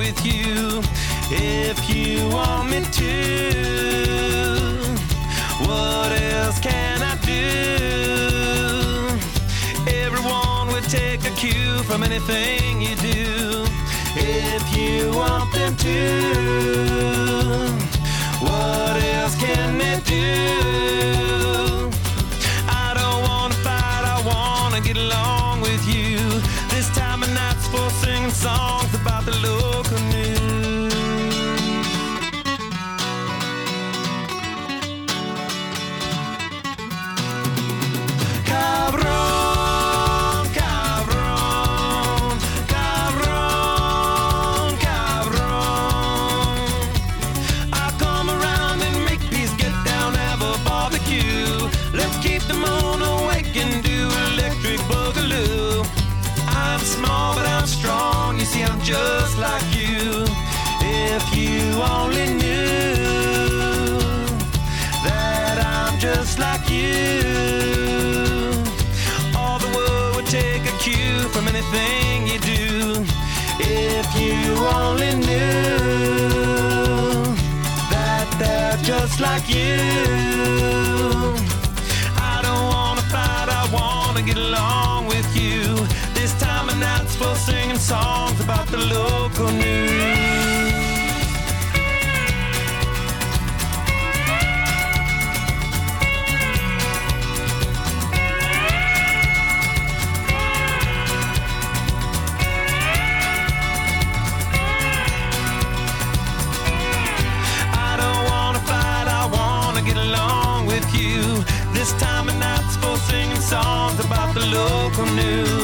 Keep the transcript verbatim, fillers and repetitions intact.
with you if you want me to. What else can I do? Everyone would take a cue from anything you do if you want them to. What else can they do? I don't wanna fight, I wanna get along with you. This time of night's for singing songs about the local news. Cabron, cabron, cabron, cabron. I come around and make peace, get down, have a barbecue. Let's keep the moon awake and do electric boogaloo. I'm small but I'm strong, you see I'm just like you. If you only knew that I'm just like you, all the world would take a cue from anything you do. If you only knew that they're just like you. I don't wanna fight, I wanna get along with you. This time of night's for singing songs about the local news. I don't wanna fight, I wanna get along with you. This time of night's for singing songs about the local news.